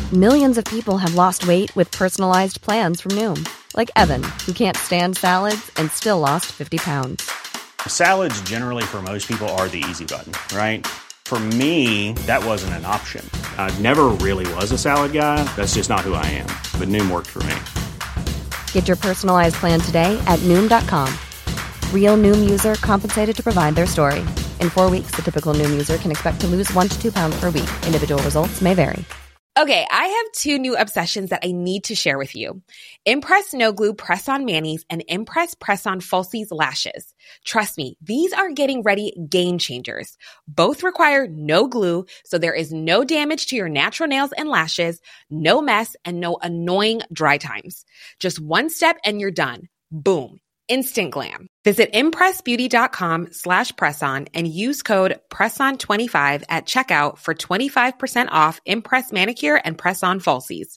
Millions of people have lost weight with personalized plans from Noom. Like Evan, who can't stand salads and still lost 50 pounds. Salads generally for most people are the easy button, right? For me, that wasn't an option. I never really was a salad guy. That's just not who I am. But Noom worked for me. Get your personalized plan today at Noom.com. Real Noom user compensated to provide their story. In 4 weeks, the typical Noom user can expect to lose 1 to 2 pounds per week. Individual results may vary. Okay, I have 2 new obsessions that I need to share with you. Impress No Glue Press-On Manis and Impress Press-On Falsies Lashes. Trust me, these are getting ready game changers. Both require no glue, so there is no damage to your natural nails and lashes, no mess, and no annoying dry times. Just one step and you're done. Boom. Instant glam. Visit impressbeauty.com/presson and use code PRESSON25 at checkout for 25% off Impress Manicure and Press-On Falsies.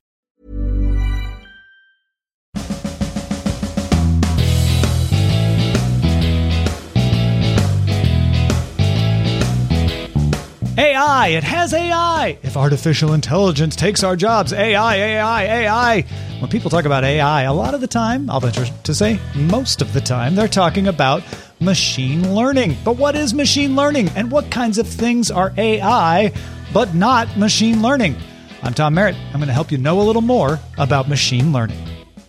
AI, it has AI. If artificial intelligence takes our jobs, AI. When people talk about AI, a lot of the time, I'll venture to say most of the time, they're talking about machine learning. But what is machine learning? And what kinds of things are AI, but not machine learning? I'm Tom Merritt. I'm going to help you know a little more about machine learning.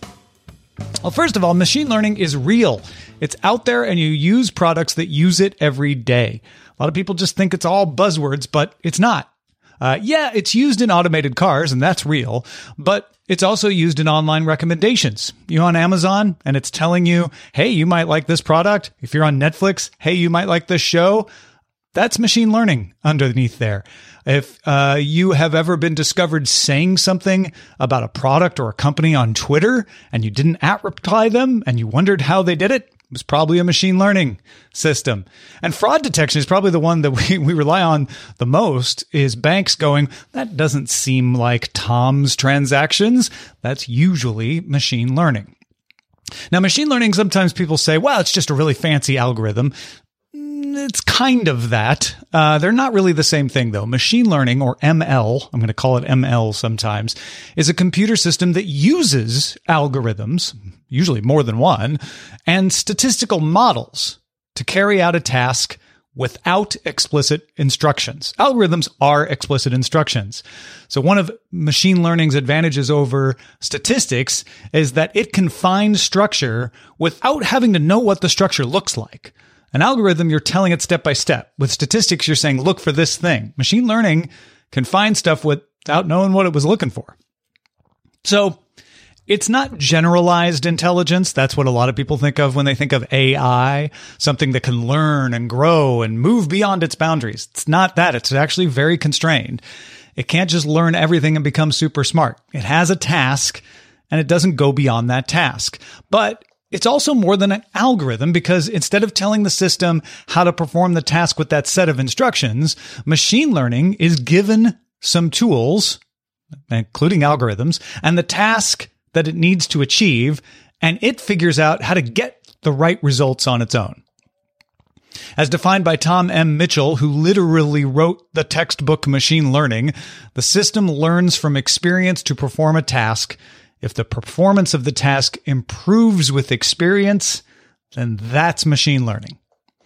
Well, first of all, machine learning is real. It's out there and you use products that use it every day. A lot of people just think it's all buzzwords, but it's not. It's used in automated cars, and that's real, but it's also used in online recommendations. You're on Amazon, and it's telling you, hey, you might like this product. If you're on Netflix, hey, you might like this show. That's machine learning underneath there. If you have ever been discovered saying something about a product or a company on Twitter, and you didn't @reply them, and you wondered how they did it, it was probably a machine learning system. And fraud detection is probably the one that we rely on the most, is banks going, that doesn't seem like Tom's transactions. That's usually machine learning. Now, machine learning, sometimes people say, well, it's just a really fancy algorithm. It's kind of that. They're not really the same thing, though. Machine learning, or ML, I'm going to call it ML sometimes, is a computer system that uses algorithms, usually more than one, and statistical models to carry out a task without explicit instructions. Algorithms are explicit instructions. So one of machine learning's advantages over statistics is that it can find structure without having to know what the structure looks like. An algorithm, you're telling it step by step. With statistics, you're saying, look for this thing. Machine learning can find stuff without knowing what it was looking for. So it's not generalized intelligence. That's what a lot of people think of when they think of AI, something that can learn and grow and move beyond its boundaries. It's not that. It's actually very constrained. It can't just learn everything and become super smart. It has a task, and it doesn't go beyond that task. But it's also more than an algorithm, because instead of telling the system how to perform the task with that set of instructions, machine learning is given some tools, including algorithms, and the task that it needs to achieve, and it figures out how to get the right results on its own. As defined by Tom M. Mitchell, who literally wrote the textbook Machine Learning, the system learns from experience to perform a task. If the performance of the task improves with experience, then that's machine learning.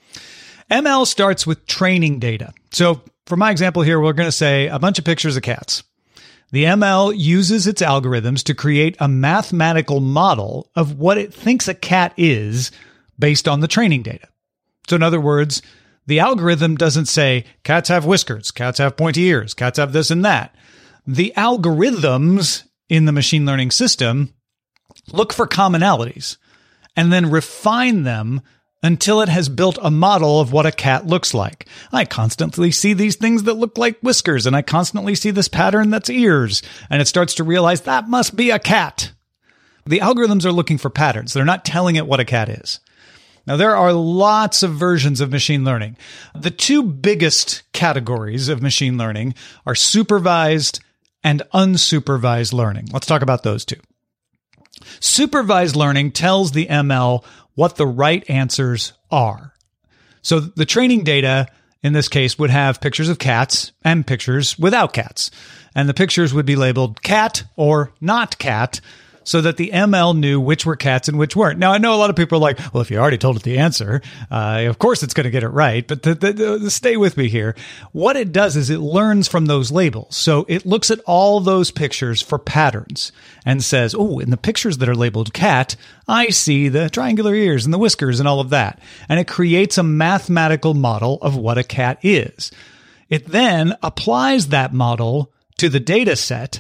ML starts with training data. So for my example here, we're going to say a bunch of pictures of cats. The ML uses its algorithms to create a mathematical model of what it thinks a cat is based on the training data. So in other words, the algorithm doesn't say cats have whiskers, cats have pointy ears, cats have this and that. The algorithms in the machine learning system look for commonalities and then refine them until it has built a model of what a cat looks like. I constantly see these things that look like whiskers, and I constantly see this pattern that's ears, and it starts to realize that must be a cat. The algorithms are looking for patterns. They're not telling it what a cat is. Now, there are lots of versions of machine learning. The two biggest categories of machine learning are supervised and unsupervised learning. Let's talk about those two. Supervised learning tells the ML what the right answers are. So the training data in this case, would have pictures of cats and pictures without cats. And the pictures would be labeled cat or not cat, so that the ML knew which were cats and which weren't. Now, I know a lot of people are like, well, if you already told it the answer, of course it's going to get it right. But stay with me here. What it does is it learns from those labels. So it looks at all those pictures for patterns and says, oh, in the pictures that are labeled cat, I see the triangular ears and the whiskers and all of that. And it creates a mathematical model of what a cat is. It then applies that model to the data set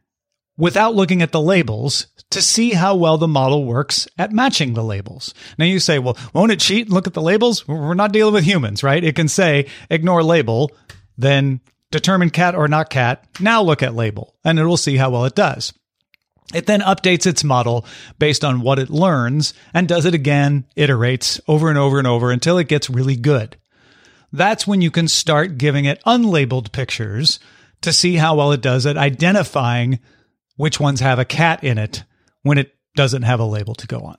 without looking at the labels to see how well the model works at matching the labels. Now you say, well, won't it cheat and look at the labels? We're not dealing with humans, right? It can say, ignore label, then determine cat or not cat. Now look at label, and it will see how well it does. It then updates its model based on what it learns and does it again, iterates over and over and over until it gets really good. That's when you can start giving it unlabeled pictures to see how well it does at identifying which ones have a cat in it when it doesn't have a label to go on.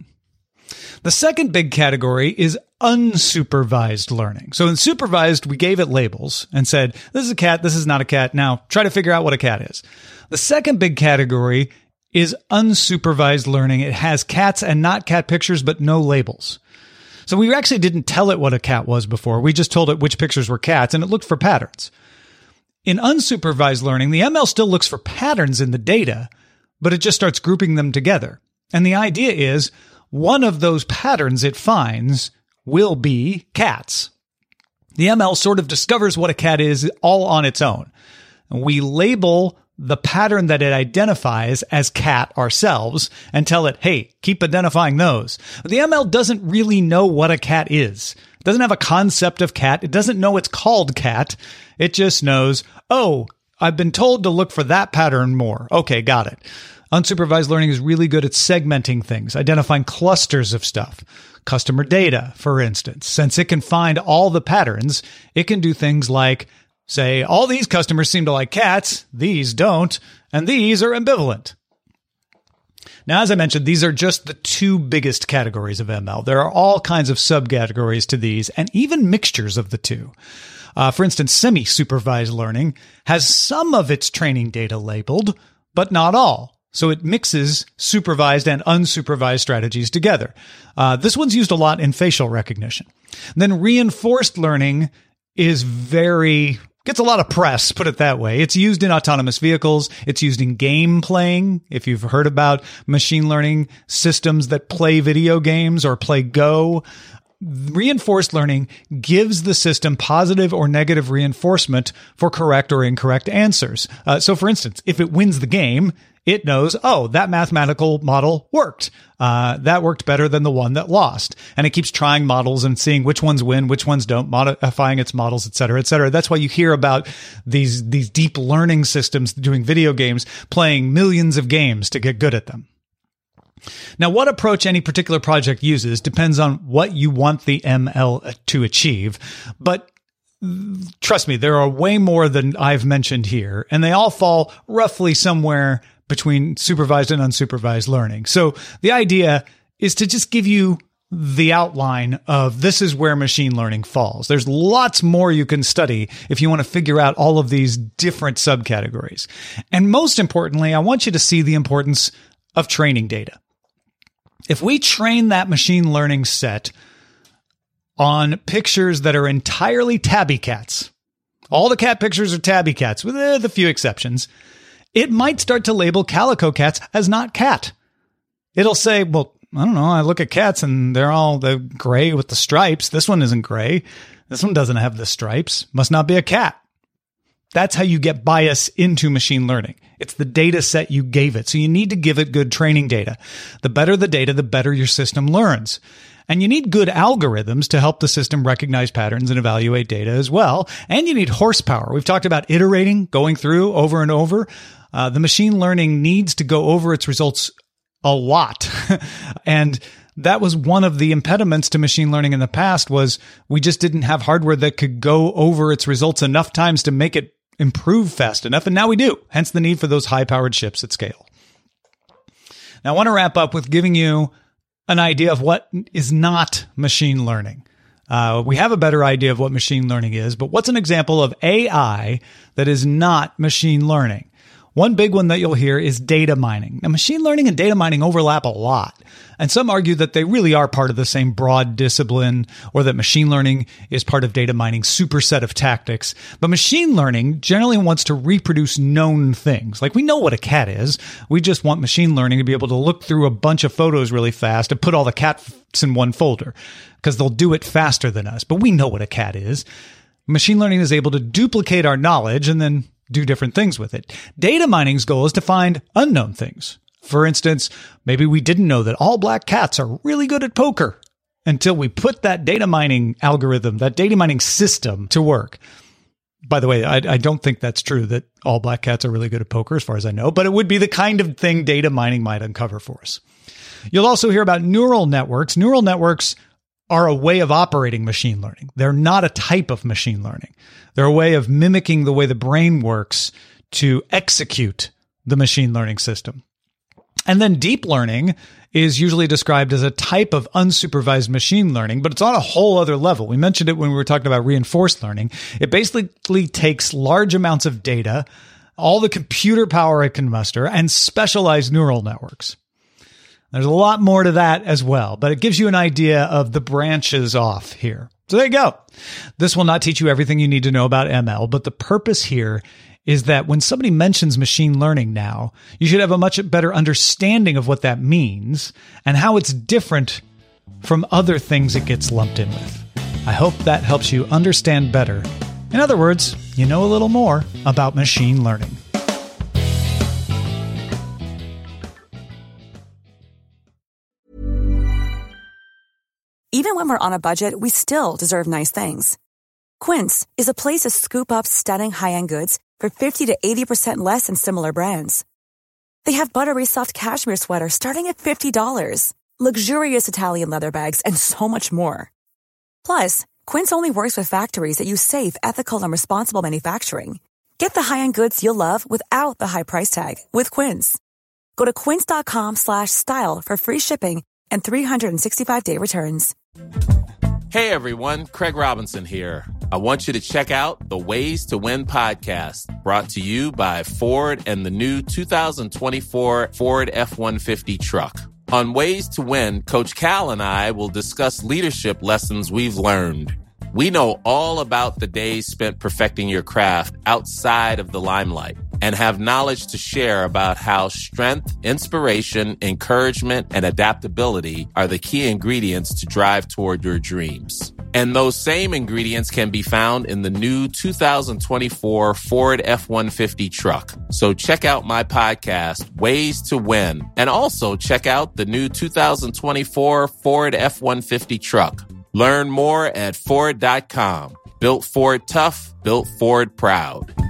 The second big category is unsupervised learning. So in supervised, we gave it labels and said, this is a cat, this is not a cat. Now try to figure out what a cat is. The second big category is unsupervised learning. It has cats and not cat pictures, but no labels. So we actually didn't tell it what a cat was before. We just told it which pictures were cats, and it looked for patterns. In unsupervised learning, the ML still looks for patterns in the data, but it just starts grouping them together. And the idea is one of those patterns it finds will be cats. The ML sort of discovers what a cat is all on its own. We label the pattern that it identifies as cat ourselves and tell it, hey, keep identifying those. But the ML doesn't really know what a cat is. It doesn't have a concept of cat. It doesn't know it's called cat. It just knows, oh, I've been told to look for that pattern more. Okay, got it. Unsupervised learning is really good at segmenting things, identifying clusters of stuff. Customer data, for instance. Since it can find all the patterns, it can do things like say, all these customers seem to like cats, these don't, and these are ambivalent. Now, as I mentioned, these are just the two biggest categories of ML. There are all kinds of subcategories to these, and even mixtures of the two. For instance, semi-supervised learning has some of its training data labeled, but not all. So it mixes supervised and unsupervised strategies together. This one's used a lot in facial recognition. Then reinforced learning gets a lot of press, put it that way. It's used in autonomous vehicles. It's used in game playing. If you've heard about machine learning systems that play video games or play Go, reinforced learning gives the system positive or negative reinforcement for correct or incorrect answers. So for instance, if it wins the game, it knows, oh, that mathematical model worked. That worked better than the one that lost. And it keeps trying models and seeing which ones win, which ones don't, modifying its models, et cetera, et cetera. That's why you hear about these deep learning systems doing video games, playing millions of games to get good at them. Now, what approach any particular project uses depends on what you want the ML to achieve. But trust me, there are way more than I've mentioned here, and they all fall roughly somewhere between supervised and unsupervised learning. So the idea is to just give you the outline of this is where machine learning falls. There's lots more you can study if you want to figure out all of these different subcategories. And most importantly, I want you to see the importance of training data. If we train that machine learning set on pictures that are entirely tabby cats, all the cat pictures are tabby cats with the few exceptions, it might start to label calico cats as not cat. It'll say, well, I don't know, I look at cats and they're gray with the stripes. This one isn't gray. This one doesn't have the stripes. Must not be a cat. That's how you get bias into machine learning. It's the data set you gave it. So you need to give it good training data. The better the data, the better your system learns. And you need good algorithms to help the system recognize patterns and evaluate data as well. And you need horsepower. We've talked about iterating, going through over and over. The machine learning needs to go over its results a lot. And that was one of the impediments to machine learning in the past was we just didn't have hardware that could go over its results enough times to make it improve fast enough. And now we do, hence the need for those high-powered chips at scale. Now, I want to wrap up with giving you an idea of what is not machine learning. We have a better idea of what machine learning is, but what's an example of AI that is not machine learning? One big one that you'll hear is data mining. Now, machine learning and data mining overlap a lot, and some argue that they really are part of the same broad discipline, or that machine learning is part of data mining's superset of tactics. But machine learning generally wants to reproduce known things. Like, we know what a cat is. We just want machine learning to be able to look through a bunch of photos really fast and put all the cats in one folder, because they'll do it faster than us. But we know what a cat is. Machine learning is able to duplicate our knowledge and then do different things with it. Data mining's goal is to find unknown things. For instance, maybe we didn't know that all black cats are really good at poker until we put that data mining algorithm, that data mining system to work. By the way, I don't think that's true, that all black cats are really good at poker, as far as I know, but it would be the kind of thing data mining might uncover for us. You'll also hear about neural networks. Neural networks are a way of operating machine learning. They're not a type of machine learning. They're a way of mimicking the way the brain works to execute the machine learning system. And then deep learning is usually described as a type of unsupervised machine learning, but it's on a whole other level. We mentioned it when we were talking about reinforced learning. It basically takes large amounts of data, all the computer power it can muster, and specialized neural networks. There's a lot more to that as well, but it gives you an idea of the branches off here. So there you go. This will not teach you everything you need to know about ML, but the purpose here is that when somebody mentions machine learning now, you should have a much better understanding of what that means and how it's different from other things it gets lumped in with. I hope that helps you understand better. In other words, you know a little more about machine learning. Even when we're on a budget, we still deserve nice things. Quince is a place to scoop up stunning high-end goods for 50 to 80% less than similar brands. They have buttery soft cashmere sweaters starting at $50, luxurious Italian leather bags, and so much more. Plus, Quince only works with factories that use safe, ethical, and responsible manufacturing. Get the high-end goods you'll love without the high price tag with Quince. Go to quince.com/style for free shipping and 365-day returns. Hey everyone, Craig Robinson here. I want you to check out the Ways to Win podcast, brought to you by Ford and the new 2024 Ford F-150 truck. On Ways to Win, Coach Cal and I will discuss leadership lessons we've learned. We know all about the days spent perfecting your craft outside of the limelight and have knowledge to share about how strength, inspiration, encouragement, and adaptability are the key ingredients to drive toward your dreams. And those same ingredients can be found in the new 2024 Ford F-150 truck. So check out my podcast, Ways to Win, and also check out the new 2024 Ford F-150 truck. Learn more at Ford.com. Built Ford tough, built Ford proud.